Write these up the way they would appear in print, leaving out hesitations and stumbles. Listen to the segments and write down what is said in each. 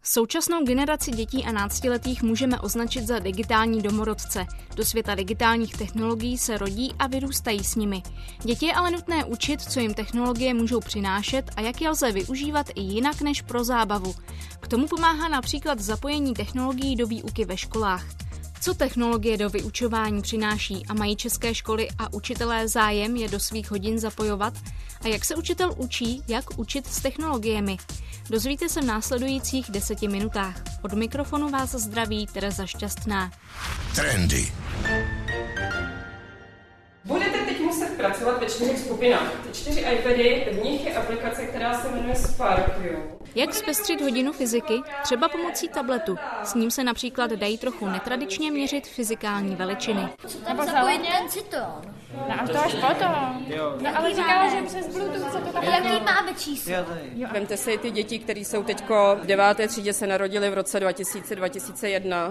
Současnou generaci dětí a náctiletých můžeme označit za digitální domorodce. Do světa digitálních technologií se rodí a vyrůstají s nimi. Děti je ale nutné učit, co jim technologie můžou přinášet a jak je lze využívat i jinak než pro zábavu. K tomu pomáhá například zapojení technologií do výuky ve školách. Co technologie do vyučování přináší a mají české školy a učitelé zájem je do svých hodin zapojovat? A jak se učitel učí, jak učit s technologiemi? Dozvíte se v následujících 10 minutách. Od mikrofonu vás zdraví Tereza Šťastná. Trendy. Budete teď muset pracovat ve 4 skupinách. Ty 4 iPady, v nich je aplikace, která se jmenuje SparkView. Jak zpestřit hodinu fyziky? Třeba pomocí tabletu. S ním se například dají trochu netradičně měřit fyzikální veličiny. Nebo zapojit ten citron. No až to až potom. No ale říkala, že přes Bluetooth se to tam... Jaký máme číslo? Vemte si ty děti, které jsou teďko v 9. třídě, se narodily v roce 2000-2001.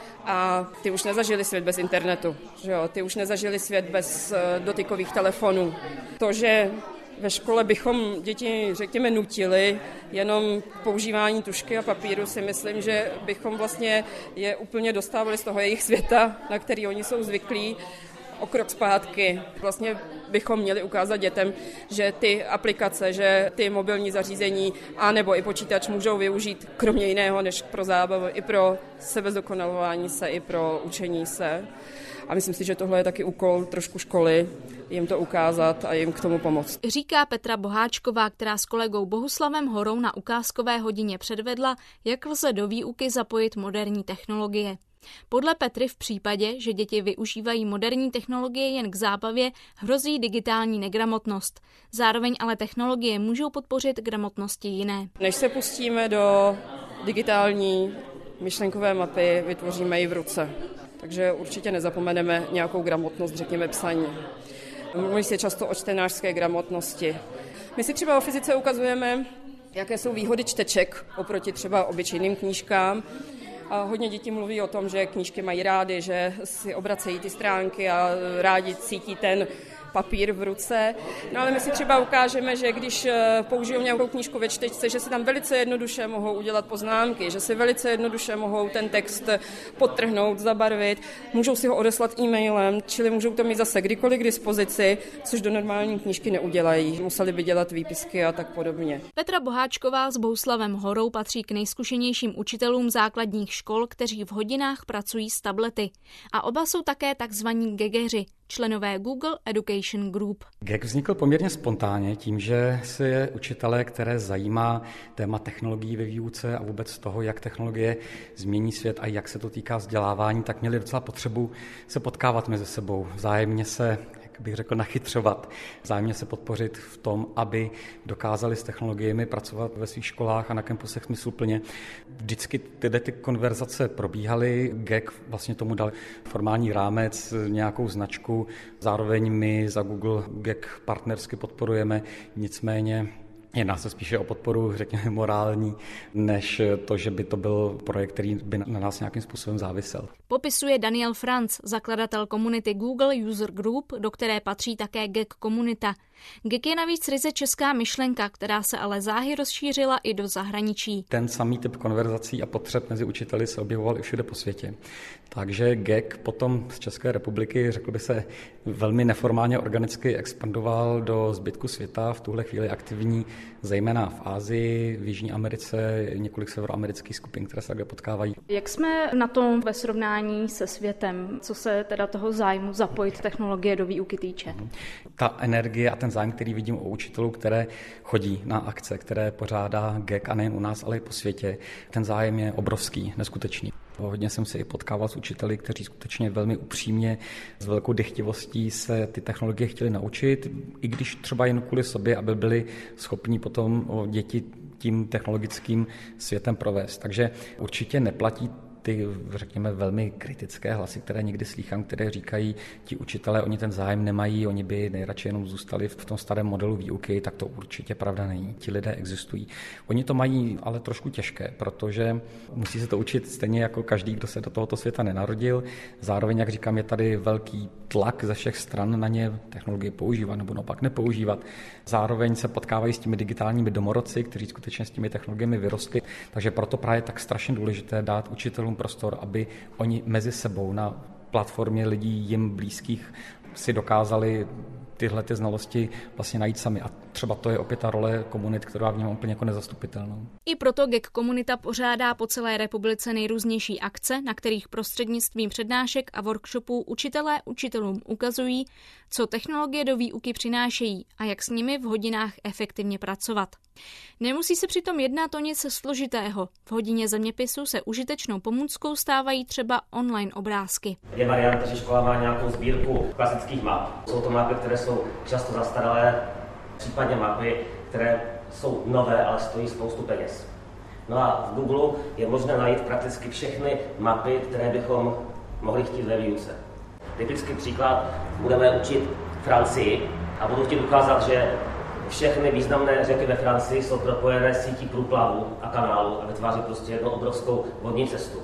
A ty už nezažili svět bez internetu, že jo? Ty už nezažili svět bez dotykových telefonů. To, že ve škole bychom děti, řekněme, nutili jenom k používání tužky a papíru, si myslím, že bychom vlastně je úplně dostávali z toho jejich světa, na který oni jsou zvyklí, o krok zpátky. Vlastně bychom měli ukázat dětem, že ty aplikace, že ty mobilní zařízení a nebo i počítač můžou využít kromě jiného než pro zábavu i pro sebezdokonalování se, i pro učení se. A myslím si, že tohle je taky úkol trošku školy, jim to ukázat a jim k tomu pomoct. Říká Petra Boháčková, která s kolegou Bohuslavem Horou na ukázkové hodině předvedla, jak lze do výuky zapojit moderní technologie. Podle Petry v případě, že děti využívají moderní technologie jen k zábavě, hrozí digitální negramotnost. Zároveň ale technologie můžou podpořit gramotnosti jiné. Než se pustíme do digitální myšlenkové mapy, vytvoříme ji v ruce. Takže určitě nezapomeneme nějakou gramotnost, řekněme psaní. Mluví se často o čtenářské gramotnosti. My si třeba o fyzice ukazujeme, jaké jsou výhody čteček oproti třeba obyčejným knížkám. A hodně dětí mluví o tom, že knížky mají rády, že si obracejí ty stránky a rádi cítí ten papír v ruce. No ale my si třeba ukážeme, že když použijou nějakou knížku ve čtečce, že si tam velice jednoduše mohou udělat poznámky, že si velice jednoduše mohou ten text podtrhnout, zabarvit, můžou si ho odeslat e-mailem, čili můžou to mít zase kdykoliv k dispozici, což do normální knížky neudělají. Museli by dělat výpisky a tak podobně. Petra Boháčková s Bohuslavem Horou patří k nejzkušenějším učitelům základních škol, kteří v hodinách pracují s tablety. A oba jsou také takzvaní gegeři, členové Google Education Group. GEG vznikl poměrně spontánně tím, že se učitelé, které zajímá téma technologií ve výuce a vůbec toho, jak technologie změní svět a jak se to týká vzdělávání, tak měli docela potřebu se potkávat mezi sebou, vzájemně se, jak bych řekl, nachytřovat, vzájemně se podpořit v tom, aby dokázali s technologiemi pracovat ve svých školách a na kampusech smysluplně. Vždycky ty konverzace probíhaly, GEG vlastně tomu dal formální rámec, nějakou značku, zároveň my za Google GEG partnersky podporujeme, nicméně jedná se spíše o podporu, řekněme, morální, než to, že by to byl projekt, který by na nás nějakým způsobem závisel. Popisuje Daniel Franz, zakladatel komunity Google User Group, do které patří také GEG komunita. GEG je navíc ryze česká myšlenka, která se ale záhy rozšířila i do zahraničí. Ten samý typ konverzací a potřeb mezi učiteli se objevoval i všude po světě. Takže GEG potom z České republiky, řekl by se, velmi neformálně organicky expandoval do zbytku světa, v tuhle chvíli aktivní, zejména v Asii, v Jižní Americe, několik severoamerických skupin, které se takhle potkávají. Jak jsme na tom ve srovnání se světem, co se teda toho zájmu zapojit technologie do výuky týče? Ta energie a ten zájem, který vidím u učitelů, které chodí na akce, které pořádá GEG a nejen u nás, ale i po světě, ten zájem je obrovský, neskutečný. Hodně jsem se i potkával s učiteli, kteří skutečně velmi upřímně, s velkou dychtivostí se ty technologie chtěli naučit, i když třeba jen kvůli sobě, aby byli schopni potom o děti tím technologickým světem provést. Takže určitě neplatí ty, řekněme, velmi kritické hlasy, které někdy slýchám, které říkají, ti učitelé, oni ten zájem nemají, oni by nejradši jenom zůstali v tom starém modelu výuky, tak to určitě pravda není. Ti lidé existují. Oni to mají ale trošku těžké, protože musí se to učit stejně jako každý, kdo se do tohoto světa nenarodil. Zároveň, jak říkám, je tady velký tlak ze všech stran na ně technologie používat nebo naopak nepoužívat. Zároveň se potkávají s těmi digitálními domorodci, kteří skutečně s těmi technologiemi vyrostli. Takže proto právě tak strašně důležité dát učitelům prostor, aby oni mezi sebou na platformě lidí jim blízkých si dokázali tyhle ty znalosti vlastně najít sami. A třeba to je opět ta role komunit, kterou já vnímám úplně jako nezastupitelnou. I proto GEC komunita pořádá po celé republice nejrůznější akce, na kterých prostřednictvím přednášek a workshopů učitelé učitelům ukazují, co technologie do výuky přinášejí a jak s nimi v hodinách efektivně pracovat. Nemusí se přitom jednat o nic složitého. V hodině zeměpisu se užitečnou pomůckou stávají třeba online obrázky. Je varianta, že škola má nějakou sbírku klasických map. Jsou to mapy, které jsou často zastaralé, případně mapy, které jsou nové, ale stojí spoustu peněz. No a v Google je možné najít prakticky všechny mapy, které bychom mohli chtít ve výuce. Typický příklad, budeme učit Francii a budu chtít ukázat, že všechny významné řeky ve Francii jsou propojené sítí průplavů a kanálů a vytváří prostě jednu obrovskou vodní cestu.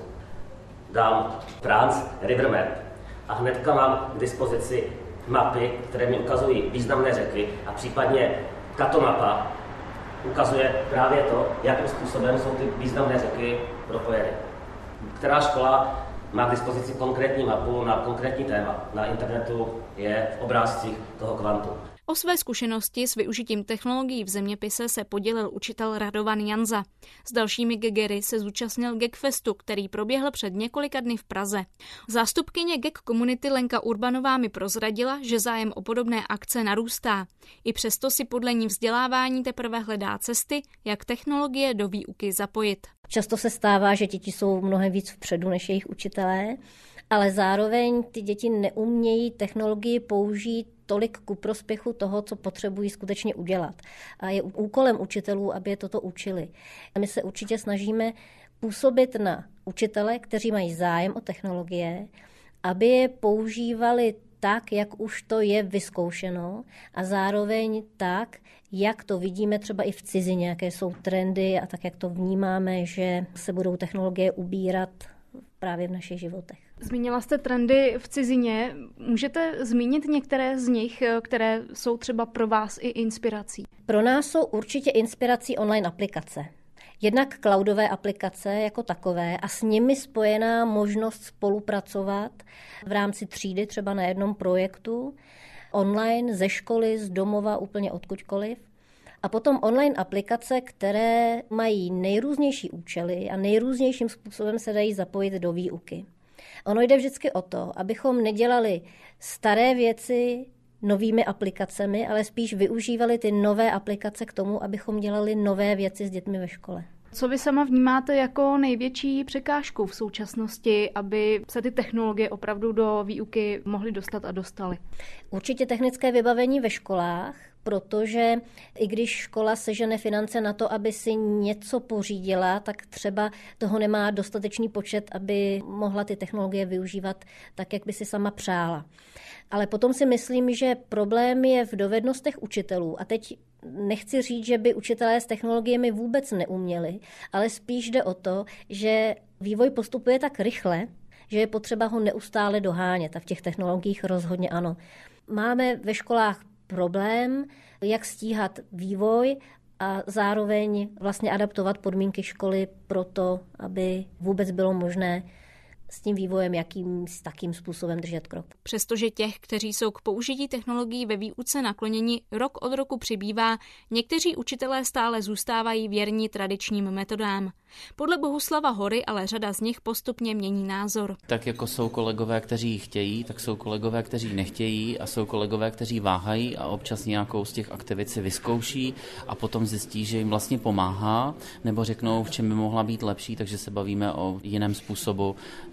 Dám France River Map a hnedka mám k dispozici mapy, které mi ukazují významné řeky a případně tato mapa ukazuje právě to, jakým způsobem jsou ty významné řeky propojeny. Která škola má k dispozici konkrétní mapu na konkrétní téma. Na internetu je v obrázcích toho kvantu. O své zkušenosti s využitím technologií v zeměpise se podělil učitel Radovan Janza. S dalšími gegery se zúčastnil GECFestu, který proběhl před několika dny v Praze. Zástupkyně GEC komunity Lenka Urbanová mi prozradila, že zájem o podobné akce narůstá. I přesto si podle ní vzdělávání teprve hledá cesty, jak technologie do výuky zapojit. Často se stává, že děti jsou mnohem víc vpředu než jejich učitelé, ale zároveň ty děti neumějí technologii použít tolik ku prospěchu toho, co potřebují skutečně udělat. A je úkolem učitelů, aby je toto učili. A my se určitě snažíme působit na učitele, kteří mají zájem o technologie, aby je používali tak, jak už to je vyzkoušeno a zároveň tak, jak to vidíme třeba i v cizině, jaké jsou trendy a tak, jak to vnímáme, že se budou technologie ubírat právě v našich životech. Zmínila jste trendy v cizině. Můžete zmínit některé z nich, které jsou třeba pro vás i inspirací? Pro nás jsou určitě inspirací online aplikace. Jednak cloudové aplikace jako takové a s nimi spojená možnost spolupracovat v rámci třídy, třeba na jednom projektu, online, ze školy, z domova, úplně odkudkoliv. A potom online aplikace, které mají nejrůznější účely a nejrůznějším způsobem se dají zapojit do výuky. Ono jde vždycky o to, abychom nedělali staré věci novými aplikacemi, ale spíš využívali ty nové aplikace k tomu, abychom dělali nové věci s dětmi ve škole. Co vy sama vnímáte jako největší překážku v současnosti, aby se ty technologie opravdu do výuky mohly dostat a dostaly? Určitě technické vybavení ve školách, protože i když škola sežene finance na to, aby si něco pořídila, tak třeba toho nemá dostatečný počet, aby mohla ty technologie využívat tak, jak by si sama přála. Ale potom si myslím, že problém je v dovednostech učitelů. A teď nechci říct, že by učitelé s technologiemi vůbec neuměli, ale spíš jde o to, že vývoj postupuje tak rychle, že je potřeba ho neustále dohánět a v těch technologiích rozhodně ano. Máme ve školách problém, jak stíhat vývoj a zároveň vlastně adaptovat podmínky školy pro to, aby vůbec bylo možné s tím vývojem takým způsobem držet krok. Přestože těch, kteří jsou k použití technologií ve výuce nakloněni, rok od roku přibývá, někteří učitelé stále zůstávají věrní tradičním metodám. Podle Bohuslava Hory ale řada z nich postupně mění názor. Tak jako jsou kolegové, kteří chtějí, tak jsou kolegové, kteří nechtějí a jsou kolegové, kteří váhají a občas nějakou z těch aktivit si vyzkouší a potom zjistí, že jim vlastně pomáhá, nebo řeknou, v čem by mohla být lepší, takže se bavíme o jiném způsobu,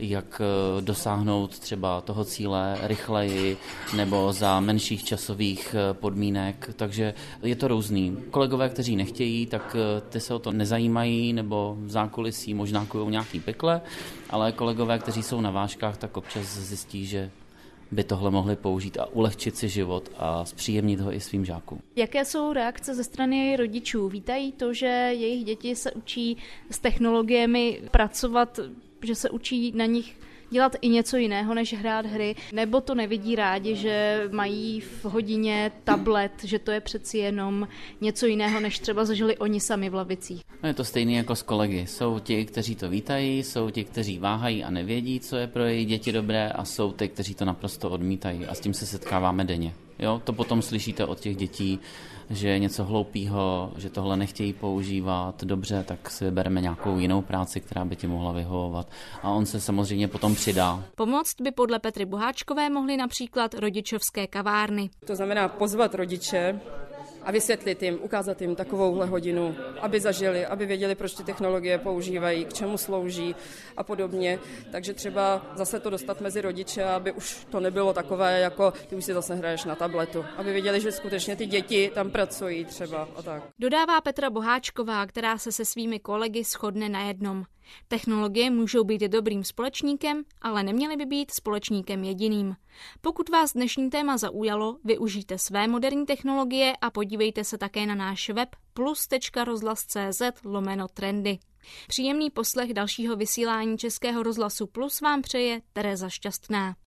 jak dosáhnout třeba toho cíle rychleji nebo za menších časových podmínek, takže je to různý. Kolegové, kteří nechtějí, tak ty se o to nezajímají nebo v zákulisí možná kujou nějaký pekle, ale kolegové, kteří jsou na vážkách, tak občas zjistí, že by tohle mohli použít a ulehčit si život a zpříjemnit ho i svým žákům. Jaké jsou reakce ze strany rodičů? Vítají to, že jejich děti se učí s technologiemi pracovat, že se učí na nich dělat i něco jiného, než hrát hry, nebo to nevidí rádi, že mají v hodině tablet, že to je přeci jenom něco jiného, než třeba zažili oni sami v lavicích? No je to stejný jako s kolegy. Jsou ti, kteří to vítají, jsou ti, kteří váhají a nevědí, co je pro jejich děti dobré, a jsou ti, kteří to naprosto odmítají, a s tím se setkáváme denně. Jo, to potom slyšíte od těch dětí, že je něco hloupýho, že tohle nechtějí používat, dobře, tak si vybereme nějakou jinou práci, která by ti mohla vyhovovat, a on se samozřejmě potom přidá. Pomoct by podle Petry Boháčkové mohly například rodičovské kavárny. To znamená pozvat rodiče a vysvětlit jim, ukázat jim takovouhle hodinu, aby zažili, aby věděli, proč ty technologie používají, k čemu slouží a podobně. Takže třeba zase to dostat mezi rodiče, aby už to nebylo takové, jako ty už si zase hraješ na tabletu. Aby věděli, že skutečně ty děti tam pracují třeba a tak. Dodává Petra Boháčková, která se svými kolegy shodne na jednom. Technologie můžou být dobrým společníkem, ale neměly by být společníkem jediným. Pokud vás dnešní téma zaujalo, využijte své moderní technologie a podívejte se také na náš web plus.rozhlas.cz/trendy. Příjemný poslech dalšího vysílání Českého rozhlasu Plus vám přeje Tereza Šťastná.